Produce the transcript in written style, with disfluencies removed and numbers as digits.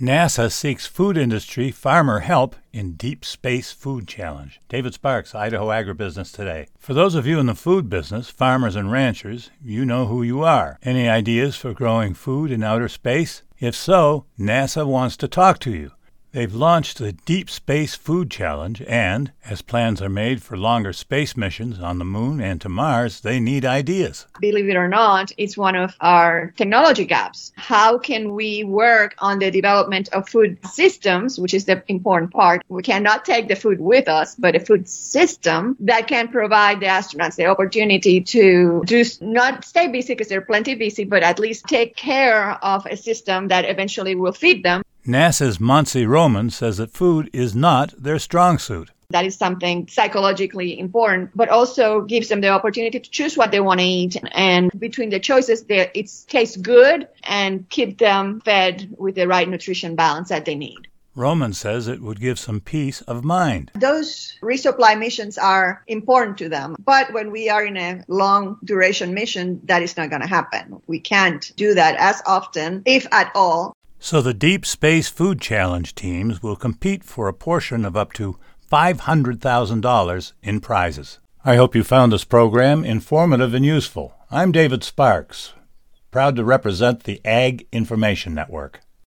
NASA seeks food industry farmer help in Deep Space Food Challenge. David Sparks, Idaho Agribusiness Today. For those of you in the food business, farmers and ranchers, you know who you are. Any ideas for growing food in outer space? If so, NASA wants to talk to you. They've launched the Deep Space Food Challenge, and as plans are made for longer space missions on the Moon and to Mars, they need ideas. Believe it or not, it's one of our technology gaps. How can we work on the development of food systems, which is the important part? We cannot take the food with us, but a food system that can provide the astronauts the opportunity to just not stay busy because they're plenty busy, but at least take care of a system that eventually will feed them. NASA's Monse Roman says that food is not their strong suit. That is something psychologically important, but also gives them the opportunity to choose what they want to eat. And between the choices, it tastes good and keep them fed with the right nutrition balance that they need. Roman says it would give some peace of mind. Those resupply missions are important to them. But when we are in a long duration mission, that is not going to happen. We can't do that as often, if at all. So the Deep Space Food Challenge teams will compete for a portion of up to $500,000 in prizes. I hope you found this program informative and useful. I'm David Sparks, proud to represent the Ag Information Network.